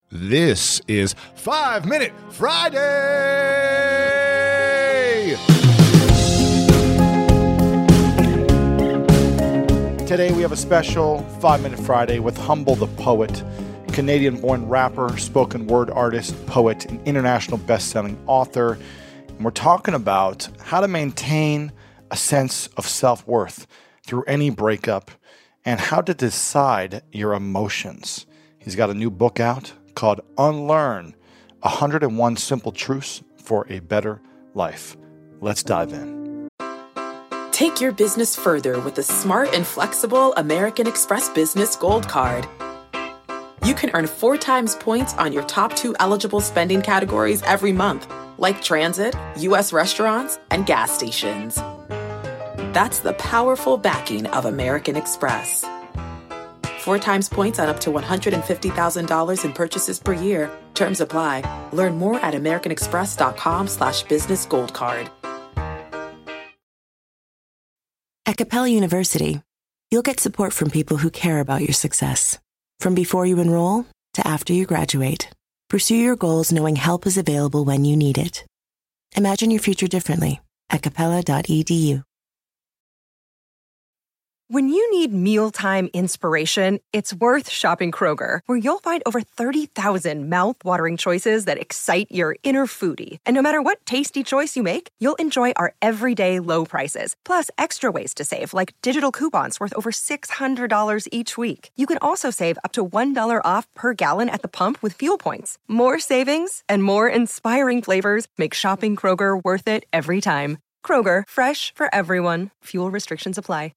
This is 5 Minute Friday! Today we have a special 5 Minute Friday with Humble the Poet, Canadian-born rapper, spoken word artist, poet, and international best-selling author. And we're talking about how to maintain a sense of self-worth through any breakup and how to decide your emotions. He's got a new book out called Unlearn, 101 Simple Truths for a Better Life. Let's dive in. Take your business further with the smart and flexible American Express Business Gold Card. You can earn 4 times points on your top 2 eligible spending categories every month, like transit, U.S. restaurants, and gas stations. That's the powerful backing of American Express. 4 times points on up to $150,000 in purchases per year. Terms apply. Learn more at americanexpress.com/businessgoldcard. At Capella University, you'll get support from people who care about your success. From before you enroll to after you graduate, pursue your goals knowing help is available when you need it. Imagine your future differently at capella.edu. When you need mealtime inspiration, it's worth shopping Kroger, where you'll find over 30,000 mouth-watering choices that excite your inner foodie. And no matter what tasty choice you make, you'll enjoy our everyday low prices, plus extra ways to save, like digital coupons worth over $600 each week. You can also save up to $1 off per gallon at the pump with fuel points. More savings and more inspiring flavors make shopping Kroger worth it every time. Kroger, fresh for everyone. Fuel restrictions apply.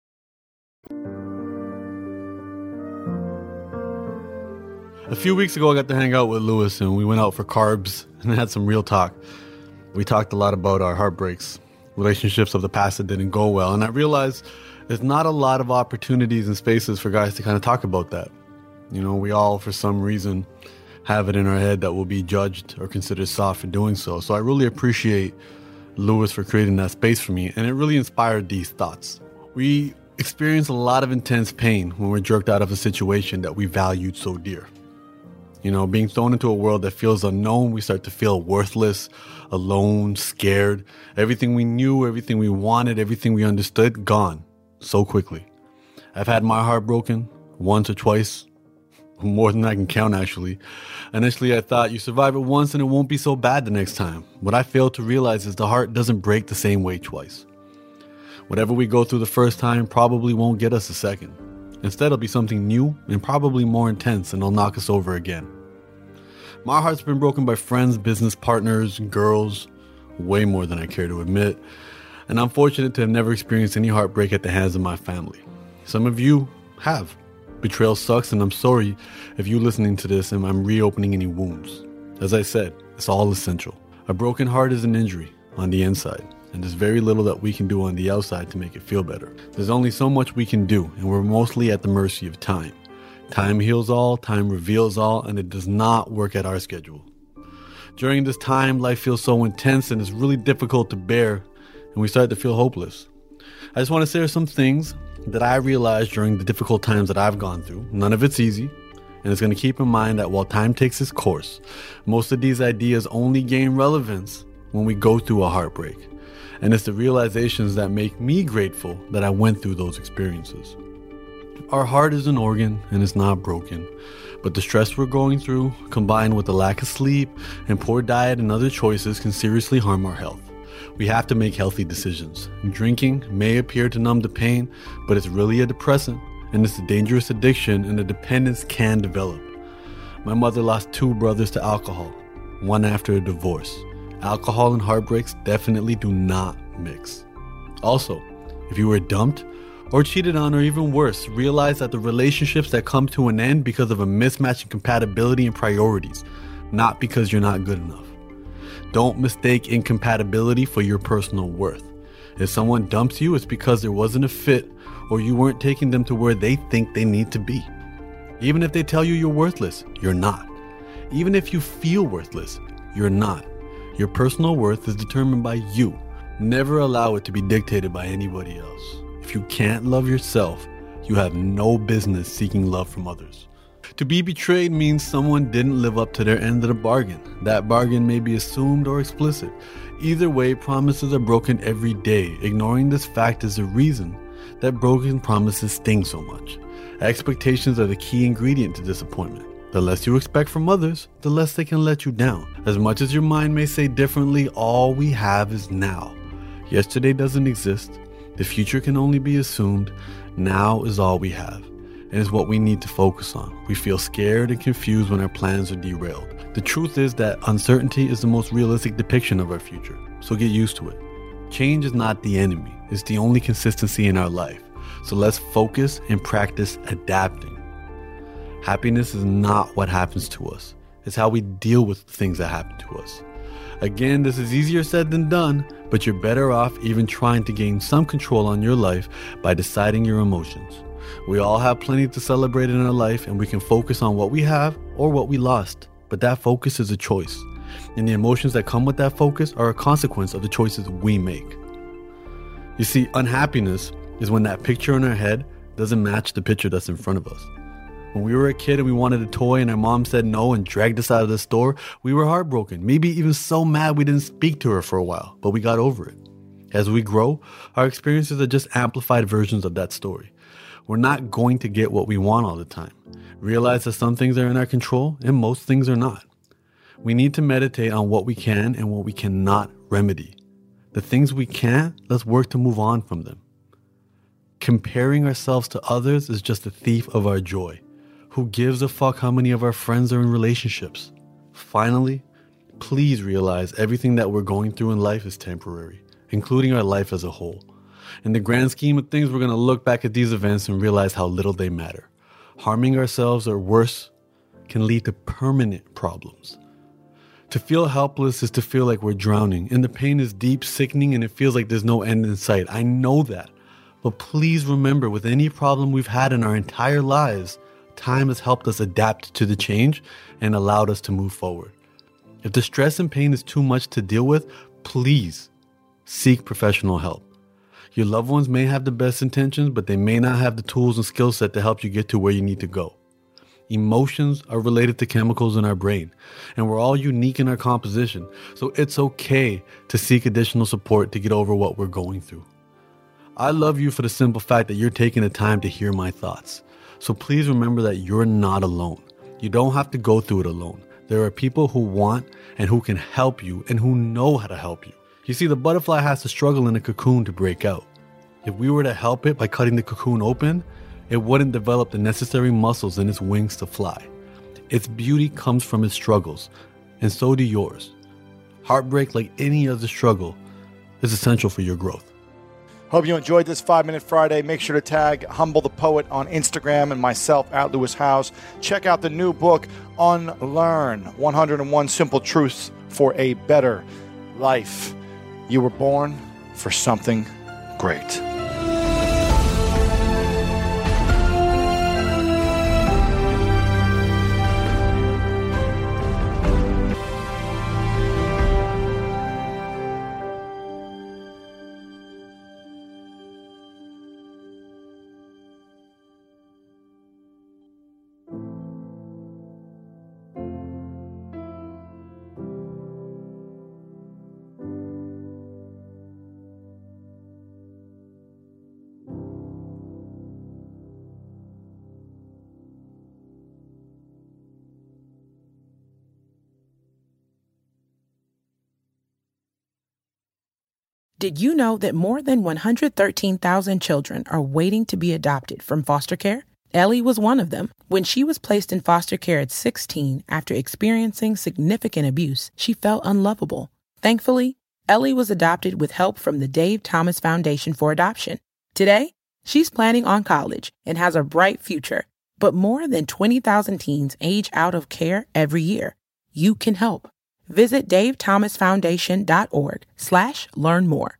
A few weeks ago, I got to hang out with Lewis, and we went out for carbs and had some real talk. We talked a lot about our heartbreaks, relationships of the past that didn't go well, and I realized there's not a lot of opportunities and spaces for guys to kind of talk about that. You know, we all, for some reason, have it in our head that we'll be judged or considered soft for doing so. So I really appreciate Lewis for creating that space for me, and it really inspired these thoughts. We experience a lot of intense pain when we're jerked out of a situation that we valued so dear. You know, being thrown into a world that feels unknown, we start to feel worthless, alone, scared. Everything we knew, everything we wanted, everything we understood, gone so quickly. I've had my heart broken once or twice, more than I can count actually. Initially, I thought you survive it once and it won't be so bad the next time. What I failed to realize is the heart doesn't break the same way twice. Whatever we go through the first time probably won't get us a second. Instead, it'll be something new and probably more intense, and it'll knock us over again. My heart's been broken by friends, business partners, girls, way more than I care to admit. And I'm fortunate to have never experienced any heartbreak at the hands of my family. Some of you have. Betrayal sucks, and I'm sorry if you listening to this and I'm reopening any wounds. As I said, it's all essential. A broken heart is an injury on the inside. And there's very little that we can do on the outside to make it feel better. There's only so much we can do, and we're mostly at the mercy of time. Time heals all, time reveals all, and it does not work at our schedule. During this time, life feels so intense and it's really difficult to bear, and we start to feel hopeless. I just want to share some things that I realized during the difficult times that I've gone through. None of it's easy, and it's going to keep in mind that while time takes its course, most of these ideas only gain relevance when we go through a heartbreak. And it's the realizations that make me grateful that I went through those experiences. Our heart is an organ and it's not broken, but the stress we're going through, combined with the lack of sleep and poor diet and other choices, can seriously harm our health. We have to make healthy decisions. Drinking may appear to numb the pain, but it's really a depressant, and it's a dangerous addiction, and a dependence can develop. My mother lost 2 brothers to alcohol, one after a divorce. Alcohol and heartbreaks definitely do not mix. Also, if you were dumped or cheated on, or even worse, realize that the relationships that come to an end because of a mismatch in compatibility and priorities, not because you're not good enough. Don't mistake incompatibility for your personal worth. If someone dumps you, it's because there wasn't a fit, or you weren't taking them to where they think they need to be. Even if they tell you you're worthless, you're not. Even if you feel worthless, you're not. Your personal worth is determined by you. Never allow it to be dictated by anybody else. If you can't love yourself, you have no business seeking love from others. To be betrayed means someone didn't live up to their end of the bargain. That bargain may be assumed or explicit. Either way, promises are broken every day. Ignoring this fact is the reason that broken promises sting so much. Expectations are the key ingredient to disappointment. The less you expect from others, the less they can let you down. As much as your mind may say differently, all we have is now. Yesterday doesn't exist. The future can only be assumed. Now is all we have, and is what we need to focus on. We feel scared and confused when our plans are derailed. The truth is that uncertainty is the most realistic depiction of our future, so get used to it. Change is not the enemy, it's the only consistency in our life. So let's focus and practice adapting. Happiness is not what happens to us, it's how we deal with things that happen to us. Again, this is easier said than done, but you're better off even trying to gain some control on your life by deciding your emotions. We all have plenty to celebrate in our life, and we can focus on what we have or what we lost. But that focus is a choice, and the emotions that come with that focus are a consequence of the choices we make. You see, unhappiness is when that picture in our head doesn't match the picture that's in front of us. When we were a kid and we wanted a toy and our mom said no and dragged us out of the store, we were heartbroken, maybe even so mad we didn't speak to her for a while, but we got over it. As we grow, our experiences are just amplified versions of that story. We're not going to get what we want all the time. Realize that some things are in our control and most things are not. We need to meditate on what we can and what we cannot remedy. The things we can, let's work to move on from them. Comparing ourselves to others is just a thief of our joy. Who gives a fuck how many of our friends are in relationships? Finally, please realize everything that we're going through in life is temporary, including our life as a whole. In the grand scheme of things, we're going to look back at these events and realize how little they matter. Harming ourselves or worse can lead to permanent problems. To feel helpless is to feel like we're drowning, and the pain is deep, sickening, and it feels like there's no end in sight. I know that. But please remember, with any problem we've had in our entire lives, time has helped us adapt to the change and allowed us to move forward. If the stress and pain is too much to deal with, please seek professional help. Your loved ones may have the best intentions, but they may not have the tools and skill set to help you get to where you need to go. Emotions are related to chemicals in our brain, and we're all unique in our composition, so it's okay to seek additional support to get over what we're going through. I love you for the simple fact that you're taking the time to hear my thoughts. So please remember that you're not alone. You don't have to go through it alone. There are people who want and who can help you and who know how to help you. You see, the butterfly has to struggle in a cocoon to break out. If we were to help it by cutting the cocoon open, it wouldn't develop the necessary muscles in its wings to fly. Its beauty comes from its struggles, and so do yours. Heartbreak, like any other struggle, is essential for your growth. Hope you enjoyed this 5-Minute Friday. Make sure to tag Humble the Poet on Instagram and myself at Lewis Howes. Check out the new book, Unlearn, 101 Simple Truths for a Better Life. You were born for something great. Did you know that more than 113,000 children are waiting to be adopted from foster care? Ellie was one of them. When she was placed in foster care at 16 after experiencing significant abuse, she felt unlovable. Thankfully, Ellie was adopted with help from the Dave Thomas Foundation for Adoption. Today, she's planning on college and has a bright future. But more than 20,000 teens age out of care every year. You can help. Visit davethomasfoundation.org/learn more.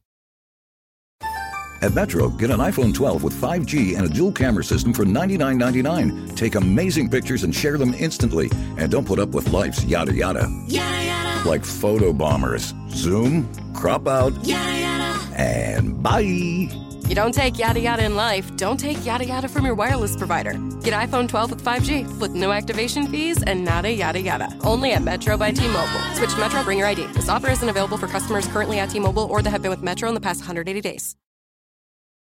At Metro, get an iPhone 12 with 5G and a dual camera system for $99.99. Take amazing pictures and share them instantly. And don't put up with life's yada yada. Yada yada. Like photo bombers. Zoom, crop out, Yada yada. and bye. You don't take yada yada in life, don't take yada yada from your wireless provider. Get iPhone 12 with 5G with no activation fees and nada yada yada. Only at Metro by T-Mobile. Switch to Metro, bring your ID. This offer isn't available for customers currently at T-Mobile or that have been with Metro in the past 180 days.